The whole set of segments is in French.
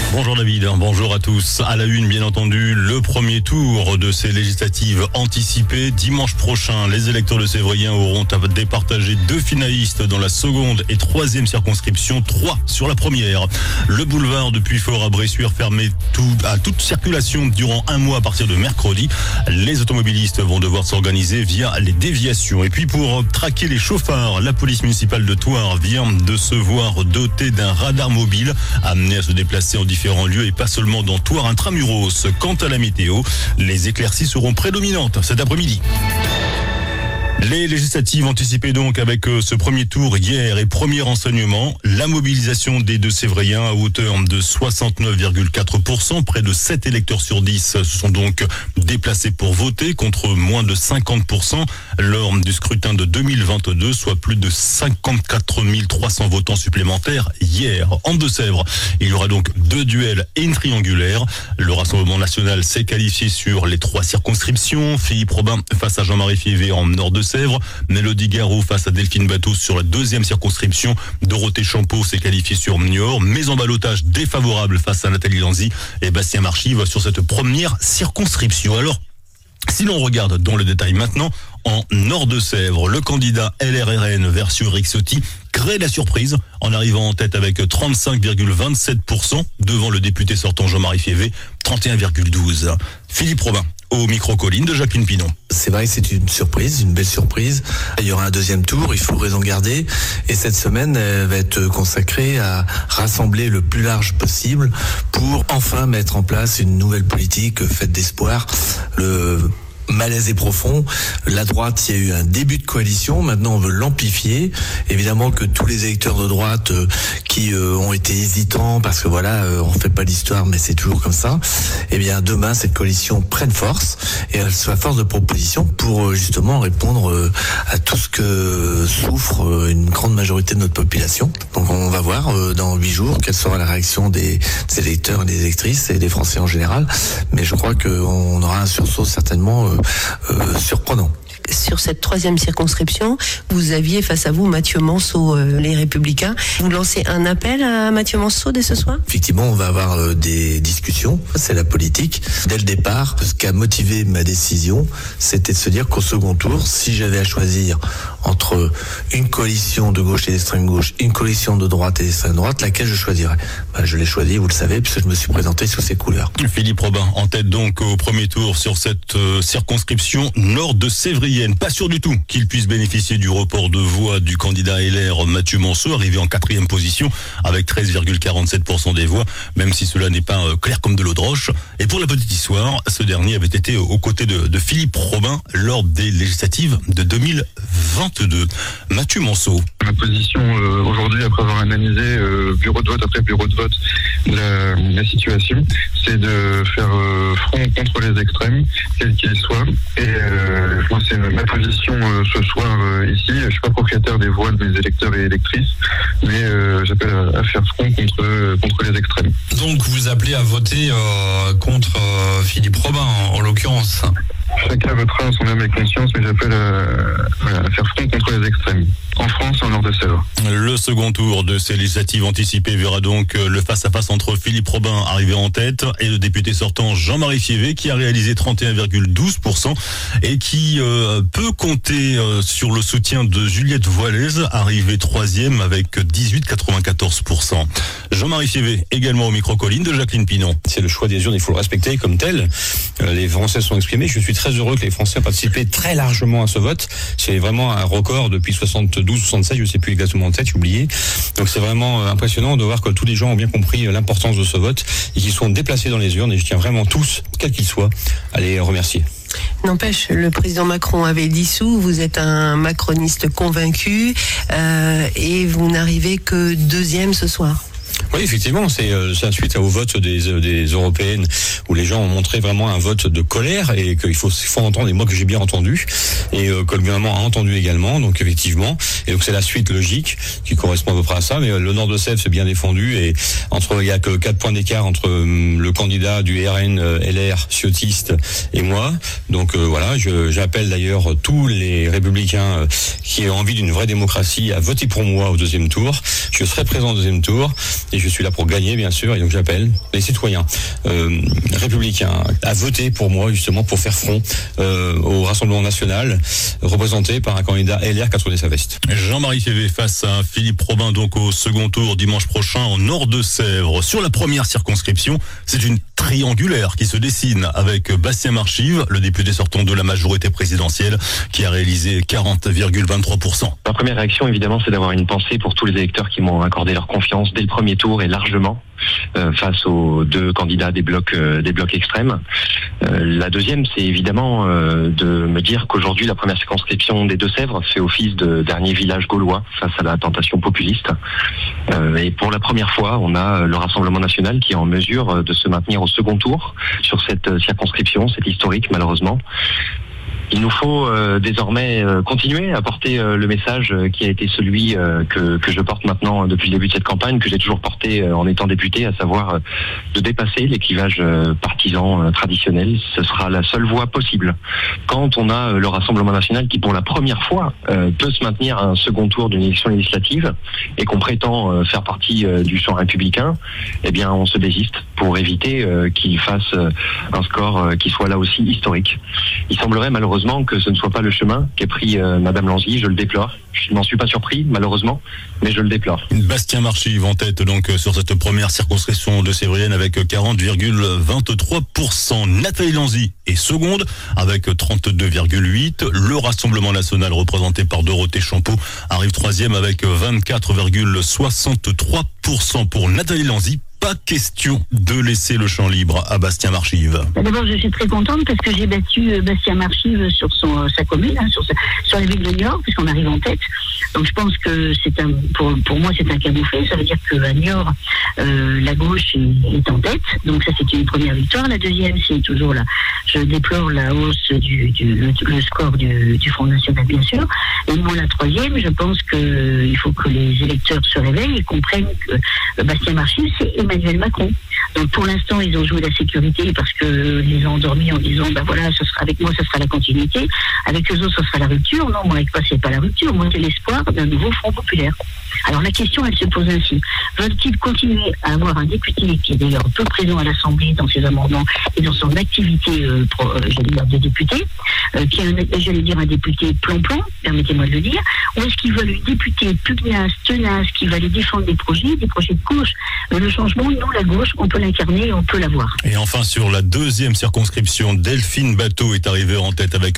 Bonjour David, bonjour à tous. À la une, bien entendu, le premier tour de ces législatives anticipées. Dimanche prochain, les électeurs de Sévrien auront à départager 2 finalistes dans la seconde et 3e circonscription, 3 sur la première. Le boulevard de Puyfort à Bressuire fermé à toute circulation durant 1 mois à partir de mercredi. Les automobilistes vont devoir s'organiser via les déviations. Et puis pour traquer les chauffards, la police municipale de Thouars vient de se voir dotée d'un radar mobile amené à se déplacer en différents lieux et pas seulement dans Thouars intramuros. Quant à la météo, les éclaircies seront prédominantes cet après-midi. Les législatives anticipées donc avec ce premier tour hier et premier enseignement, la mobilisation des 2 Sévriens à hauteur de 69,4%, près de 7 électeurs sur 10 se sont donc déplacés pour voter contre moins de 50% lors du scrutin de 2022, soit plus de 54 300 votants supplémentaires hier. En Deux-Sèvres, il y aura donc 2 duels et une triangulaire. Le Rassemblement national s'est qualifié sur les 3 circonscriptions. Philippe Robin face à Jean-Marie Fievé en Nord-de-Sèvres. Mélodie Garou face à Delphine Bateau sur la 2e circonscription. Dorothée Champeau s'est qualifiée sur Niort, mais en ballottage défavorable face à Nathalie Lanzy et Bastien Marchive sur cette première circonscription. Alors, si l'on regarde dans le détail maintenant, en Nord-de-Sèvres, le candidat LRRN versus Eric Ciotti crée la surprise en arrivant en tête avec 35,27% devant le député sortant Jean-Marie Fievé, 31,12%. Philippe Robin au micro-colline de Jacqueline Pinon. C'est vrai que c'est une surprise, une belle surprise. Il y aura un 2e tour, il faut raison garder. Et cette semaine va être consacrée à rassembler le plus large possible pour enfin mettre en place une nouvelle politique faite d'espoir. Le malaise est profond. La droite, il y a eu un début de coalition. Maintenant, on veut l'amplifier. Évidemment que tous les électeurs de droite qui ont été hésitants parce que voilà, on fait pas l'histoire, mais c'est toujours comme ça. Eh bien, demain, cette coalition prenne force et elle soit force de proposition pour justement répondre à tout ce que souffre une grande majorité de notre population. Donc, on va voir dans 8 jours quelle sera la réaction des électeurs et des électrices et des Français en général. Mais je crois qu'on aura un sursaut certainement surprenant. Sur cette 3e circonscription, vous aviez face à vous Mathieu Manceau, les Républicains. Vous lancez un appel à Mathieu Manceau dès ce soir ? Effectivement, on va avoir des discussions. C'est la politique. Dès le départ, ce qui a motivé ma décision, c'était de se dire qu'au second tour, si j'avais à choisir entre une coalition de gauche et d'extrême gauche, une coalition de droite et d'extrême droite, laquelle je choisirais ? Je l'ai choisi, vous le savez, puisque je me suis présenté sous ces couleurs. Philippe Robin, en tête donc au premier tour sur cette circonscription nord de Sévrienne. Pas sûr du tout qu'il puisse bénéficier du report de voix du candidat LR Mathieu Manceau, arrivé en 4e position avec 13,47% des voix, même si cela n'est pas clair comme de l'eau de roche. Et pour la petite histoire, ce dernier avait été aux côtés de Philippe Robin lors des législatives de 2022. Mathieu Manceau. Ma position aujourd'hui, après avoir analysé bureau de vote après bureau de vote la situation, c'est de faire front contre les extrêmes, quels qu'ils soient. Et moi, c'est ma position ce soir ici. Je suis pas propriétaire des voix de mes électeurs et électrices, mais j'appelle à faire front contre les extrêmes. Donc vous appelez à voter contre Philippe Robin en l'occurrence. Chacun votera son âme et conscience, mais j'appelle à faire front contre les extrêmes. En France, en Nord-de-Sèvres. Le second tour de ces législatives anticipées verra donc le face-à-face entre Philippe Robin arrivé en tête et le député sortant Jean-Marie Fievé qui a réalisé 31,12% et qui peut compter sur le soutien de Juliette Voilez, arrivée 3e avec 18,94%. Jean-Marie Fievé, également au micro-colline de Jacqueline Pinon. C'est le choix des urnes, il faut le respecter comme tel. Les Français sont exprimés. Je suis très heureux que les Français aient participé très largement à ce vote. C'est vraiment un record depuis 72-76, je ne sais plus exactement en tête, j'ai oublié. Donc c'est vraiment impressionnant de voir que tous les gens ont bien compris l'importance de ce vote et qu'ils sont déplacés dans les urnes. Et je tiens vraiment tous, quels qu'ils soient, à les remercier. N'empêche, le président Macron avait dissous, vous êtes un macroniste convaincu et vous n'arrivez que 2e ce soir. Oui, effectivement, c'est suite au vote des européennes où les gens ont montré vraiment un vote de colère et qu'il faut entendre, et moi que j'ai bien entendu, et que le gouvernement a entendu également, donc effectivement, et donc c'est la suite logique qui correspond à peu près à ça, mais le Nord-de-Sèvres s'est bien défendu et il y a que 4 points d'écart entre le candidat du RN LR ciotiste et moi, donc voilà, j'appelle d'ailleurs tous les républicains qui ont envie d'une vraie démocratie à voter pour moi au 2e tour. Je serai présent au 2e tour et je suis là pour gagner, bien sûr. Et donc j'appelle les citoyens républicains à voter pour moi, justement, pour faire front au Rassemblement national, représenté par un candidat LR qui a tourné sa veste. Jean-Marie Févé face à Philippe Robin, donc au second tour dimanche prochain en Nord-de-Sèvres. Sur la première circonscription, c'est une triangulaire qui se dessine avec Bastien Marchive, le député sortant de la majorité présidentielle, qui a réalisé 40,23%. Ma première réaction, évidemment, c'est d'avoir une pensée pour tous les électeurs qui m'ont accordé leur confiance dès le premier tour et largement face aux deux candidats des blocs extrêmes. La deuxième, c'est évidemment de me dire qu'aujourd'hui, la première circonscription des Deux-Sèvres fait office de dernier village gaulois face à la tentation populiste. Et pour la première fois, on a le Rassemblement national qui est en mesure de se maintenir au second tour sur cette circonscription. C'est historique, malheureusement. Il nous faut désormais continuer à porter le message qui a été celui que je porte maintenant depuis le début de cette campagne, que j'ai toujours porté en étant député, à savoir de dépasser les clivages partisans traditionnels. Ce sera la seule voie possible. Quand on a le Rassemblement national qui, pour la première fois, peut se maintenir à un second tour d'une élection législative et qu'on prétend faire partie du champ républicain, eh bien, on se désiste pour éviter qu'il fasse un score qui soit là aussi historique. Il semblerait malheureusement que ce ne soit pas le chemin qu'ait pris Madame Lanzy, je le déplore. Je n'en suis pas surpris, malheureusement, mais je le déplore. Bastien Marchive en tête donc sur cette première circonscription de Sévrienne avec 40,23%. Nathalie Lanzy est seconde avec 32,8%. Le Rassemblement national représenté par Dorothée Champeau arrive troisième avec 24,63% pour Nathalie Lanzy. Pas question de laisser le champ libre à Bastien Marchive. D'abord, je suis très contente parce que j'ai battu Bastien Marchive sur sa commune, sur la ville de Niort, puisqu'on arrive en tête. Donc je pense que pour moi c'est un camouflet. Ça veut dire qu'à Niort, la gauche est en tête. Donc ça c'est une première victoire. La deuxième, c'est toujours là. Je déplore la hausse le score du Front National, bien sûr. Et moi, la troisième, je pense qu'il faut que les électeurs se réveillent et comprennent que Bastien Marchive, c'est Emmanuel Macron. Donc pour l'instant, ils ont joué la sécurité parce que les ont endormis en disant voilà, ce sera avec moi, ce sera la continuité. Avec eux autres, ce sera la rupture. Non, moi, avec moi, c'est pas la rupture. Moi, c'est l'espoir d'un nouveau Front populaire. Alors la question, elle se pose ainsi. Veulent-ils continuer à avoir un député qui est d'ailleurs peu présent à l'Assemblée dans ses amendements et dans son activité, de député, qui est, un député plan-plan, permettez-moi de le dire, ou est-ce qu'ils veulent une députée pugnace, tenace, qui va aller défendre des projets de gauche? Le changement, nous, la gauche, on peut l'incarner et on peut l'avoir. Et enfin, sur la deuxième circonscription, Delphine Bateau est arrivée en tête avec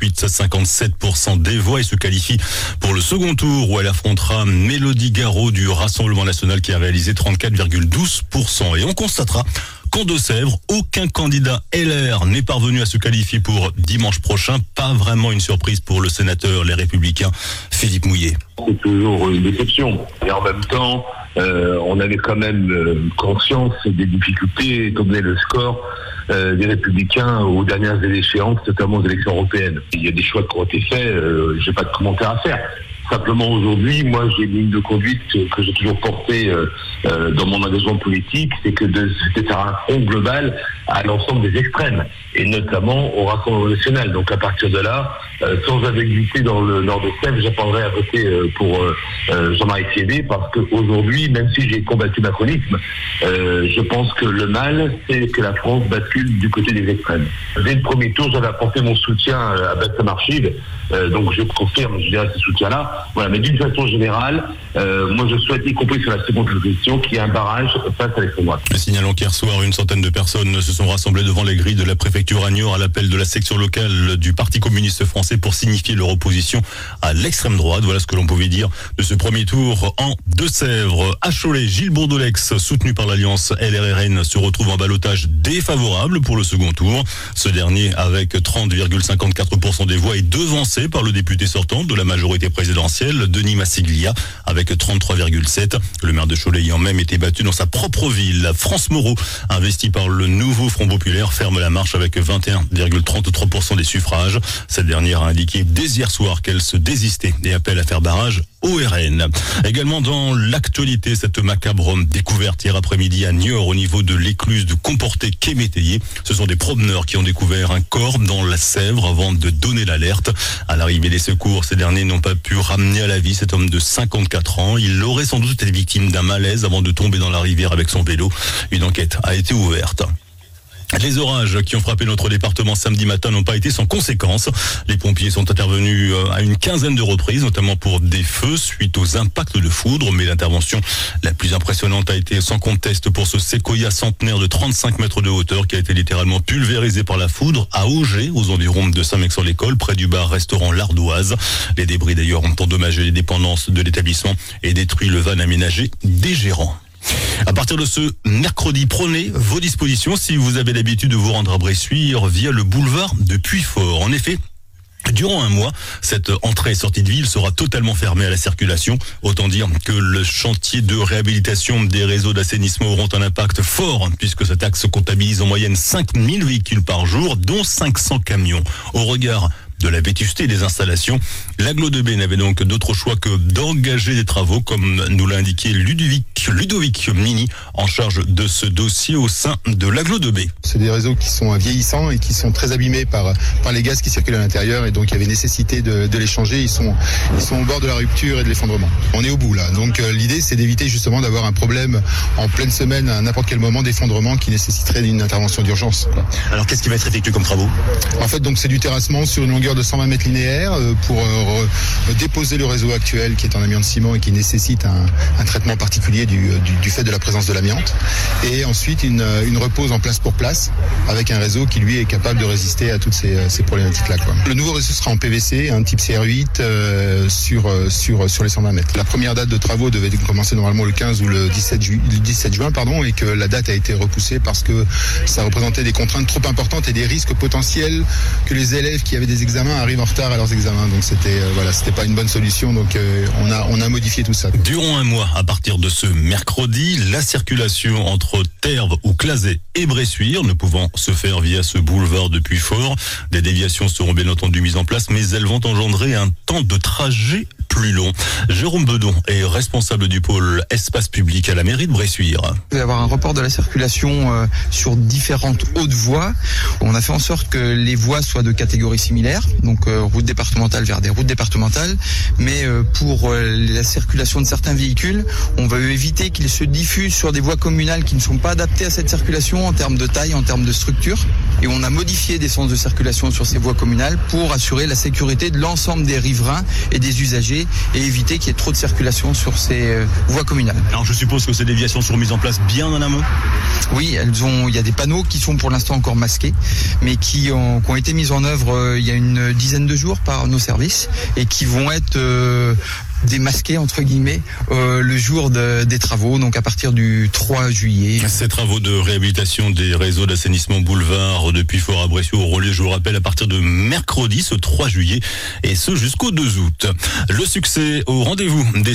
38,57% des voix et se qualifie pour le second tour où elle affrontera Mélodie Garot du Rassemblement national qui a réalisé 34,12%. Et on constatera qu'en Deux-Sèvres, aucun candidat LR n'est parvenu à se qualifier pour dimanche prochain. Pas vraiment une surprise pour le sénateur Les Républicains, Philippe Mouillet. C'est toujours une déception. Et en même temps, on avait quand même conscience des difficultés, comme est le score des Républicains aux dernières échéances, notamment aux élections européennes. Il y a des choix qui ont été faits, je n'ai pas de commentaire à faire. Simplement aujourd'hui, moi j'ai une ligne de conduite que j'ai toujours portée dans mon engagement politique, c'est que c'était faire un front global à l'ensemble des extrêmes, et notamment au Rassemblement national. Donc à partir de là, sans ambiguïté dans le Nord-de-Sèvres, j'apprendrai à voter pour Jean-Marie Févé, parce qu'aujourd'hui, même si j'ai combattu le macronisme, je pense que le mal, c'est que la France bascule du côté des extrêmes. Dès le premier tour, j'avais apporté mon soutien à Bastien Marchive, donc je confirme, je dirais, ce soutien-là. Voilà, mais d'une façon générale, moi je souhaite, y compris sur la seconde question, qu'il y ait un barrage face à l'extrême droite. Signalons qu'hier soir, une centaine de personnes se sont rassemblées devant les grilles de la préfecture à Niort à l'appel de la section locale du Parti communiste français pour signifier leur opposition à l'extrême droite. Voilà ce que l'on pouvait dire de ce premier tour en Deux-Sèvres. À Cholet, Gilles Bourdolex, soutenu par l'alliance LRRN, se retrouve en ballottage défavorable pour le second tour. Ce dernier, avec 30,54% des voix, est devancé par le député sortant de la majorité présidentielle, Denis Massiglia, avec 33,7%. Le maire de Cholet ayant même été battu dans sa propre ville. France Moreau, investi par le nouveau nouveau Front populaire ferme la marche avec 21,33% des suffrages. Cette dernière a indiqué dès hier soir qu'elle se désistait et appelle à faire barrage au RN. Également dans l'actualité, cette macabre découverte hier après-midi à Niort au niveau de l'écluse de Comporté-Quai-Métayer. Ce sont des promeneurs qui ont découvert un corps dans la Sèvre avant de donner l'alerte. À l'arrivée des secours, ces derniers n'ont pas pu ramener à la vie cet homme de 54 ans. Il aurait sans doute été victime d'un malaise avant de tomber dans la rivière avec son vélo. Une enquête a été ouverte. Les orages qui ont frappé notre département samedi matin n'ont pas été sans conséquences. Les pompiers sont intervenus à une quinzaine de reprises, notamment pour des feux suite aux impacts de foudre. Mais l'intervention la plus impressionnante a été sans conteste pour ce séquoia centenaire de 35 mètres de hauteur qui a été littéralement pulvérisé par la foudre à Auger, aux environs de Saint-Mexor-l'École, près du bar-restaurant L'Ardoise. Les débris d'ailleurs ont endommagé les dépendances de l'établissement et détruit le van aménagé des gérants. À partir de ce mercredi, prenez vos dispositions si vous avez l'habitude de vous rendre à Bressuire via le boulevard de Puyfort. En effet, durant un mois, cette entrée et sortie de ville sera totalement fermée à la circulation. Autant dire que le chantier de réhabilitation des réseaux d'assainissement auront un impact fort puisque cet axe comptabilise en moyenne 5000 véhicules par jour, dont 500 camions. Au regard de la vétusté des installations, l'Agglo de B n'avait donc d'autre choix que d'engager des travaux, comme nous l'a indiqué Ludovic Mini, en charge de ce dossier au sein de l'Agglo de B. C'est des réseaux qui sont vieillissants et qui sont très abîmés par les gaz qui circulent à l'intérieur, et donc il y avait nécessité de les changer. Ils sont au bord de la rupture et de l'effondrement. On est au bout là. Donc l'idée, c'est d'éviter justement d'avoir un problème en pleine semaine à n'importe quel moment d'effondrement qui nécessiterait une intervention d'urgence. Alors qu'est-ce qui va être effectué comme travaux ? En fait, donc c'est du terrassement sur une longueur de 120 mètres linéaires pour déposer le réseau actuel qui est en amiante ciment et qui nécessite un traitement particulier du fait de la présence de l'amiante, et ensuite une repose en place pour place avec un réseau qui lui est capable de résister à toutes ces problématiques là. Le nouveau réseau sera en PVC, un type CR8 sur les 120 mètres. La première date de travaux devait commencer normalement le 15 ou le 17 juin, et que la date a été repoussée parce que ça représentait des contraintes trop importantes et des risques potentiels que les élèves qui avaient des examens arrivent en retard à leurs examens. Donc c'était pas une bonne solution. Donc on a modifié tout ça. Durant un mois, à partir de ce mercredi, la circulation entre Terve ou Clazet et Bressuire ne pouvant se faire via ce boulevard de Puyfort, des déviations seront bien entendu mises en place, mais elles vont engendrer un temps de trajet plus long. Jérôme Bedon est responsable du pôle espace public à la mairie de Bressuire. Il va y avoir un report de la circulation sur différentes hautes voies. On a fait en sorte que les voies soient de catégorie similaire, donc route départementale vers des routes départementales, mais pour la circulation de certains véhicules, on va éviter qu'ils se diffusent sur des voies communales qui ne sont pas adaptées à cette circulation en termes de taille, en termes de structure, et on a modifié des sens de circulation sur ces voies communales pour assurer la sécurité de l'ensemble des riverains et des usagers et éviter qu'il y ait trop de circulation sur ces voies communales. Alors je suppose que ces déviations sont mises en place bien en amont ? Oui, il y a des panneaux qui sont pour l'instant encore masqués, mais qui ont été mis en œuvre il y a une dizaine de jours par nos services et qui vont être démasqués entre guillemets le jour des travaux, donc à partir du 3 juillet. Ces travaux de réhabilitation des réseaux d'assainissement boulevard de Puyfort à Bressuire auront lieu, je vous le rappelle, à partir de mercredi, ce 3 juillet, et ce jusqu'au 2 août. Le succès au rendez-vous du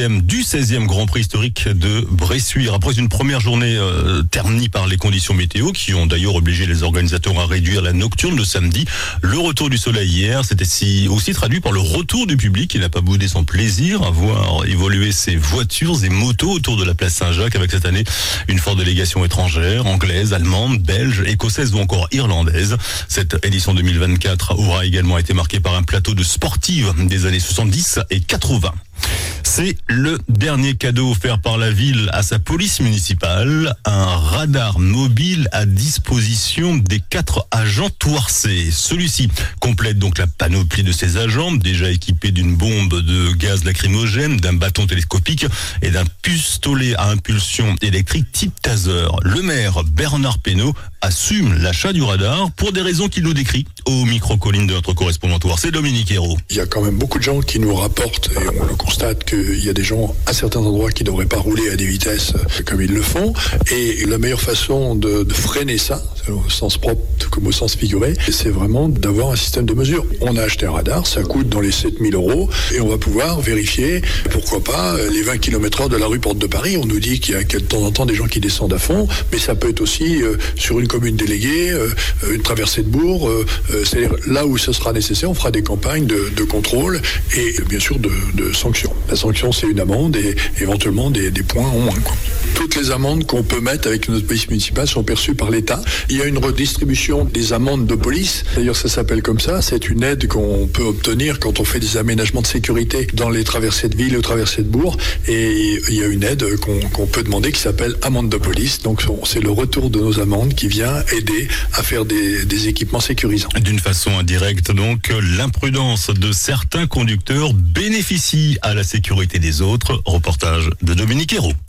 16e Grand Prix historique de Bressuire. Après une première journée ternie par les conditions météo, qui ont d'ailleurs obligé les organisateurs à réduire la nocturne le samedi, le retour du soleil hier, c'était aussi traduit par le retour du public qui n'a pas boudé son plaisir à voir évoluer ses voitures et motos autour de la place Saint-Jacques, avec cette année une forte délégation étrangère, anglaise, allemande, belge, écossaise ou encore irlandaise. Cette édition 2024 aura également été marquée par un plateau de sportives des années 70 et 80. C'est le dernier cadeau offert par la ville à sa police municipale, un radar mobile à disposition des 4 agents Touarçais. Celui-ci complète donc la panoplie de ses agents, déjà équipés d'une bombe de gaz lacrymogène, d'un bâton télescopique et d'un pistolet à impulsion électrique type taser. Le maire Bernard Pénaud assume l'achat du radar pour des raisons qu'il nous décrit au micro-colline de notre correspondant War. C'est Dominique Hérault. Il y a quand même beaucoup de gens qui nous rapportent, et on le constate, qu'il y a des gens à certains endroits qui ne devraient pas rouler à des vitesses comme ils le font. Et la meilleure façon de freiner ça, au sens propre comme au sens figuré, c'est vraiment d'avoir un système de mesure. On a acheté un radar, ça coûte dans les 7 000 € et on va pouvoir vérifier, pourquoi pas, les 20 km/h de la rue Porte de Paris. On nous dit qu'il y a de temps en temps des gens qui descendent à fond, mais ça peut être aussi sur une commune déléguée, une traversée de bourg, c'est-à-dire là où ce sera nécessaire, on fera des campagnes de contrôle et bien sûr de sanctions. La sanction, c'est une amende et éventuellement des points en moins, quoi. Toutes les amendes qu'on peut mettre avec notre police municipale sont perçues par l'État. Il y a une redistribution des amendes de police. D'ailleurs, ça s'appelle comme ça. C'est une aide qu'on peut obtenir quand on fait des aménagements de sécurité dans les traversées de ville ou traversées de bourg. Et il y a une aide qu'on peut demander qui s'appelle amende de police. Donc, c'est le retour de nos amendes qui vient aider à faire des équipements sécurisants. D'une façon indirecte, donc, l'imprudence de certains conducteurs bénéficie à la sécurité des autres. Reportage de Dominique Hérault.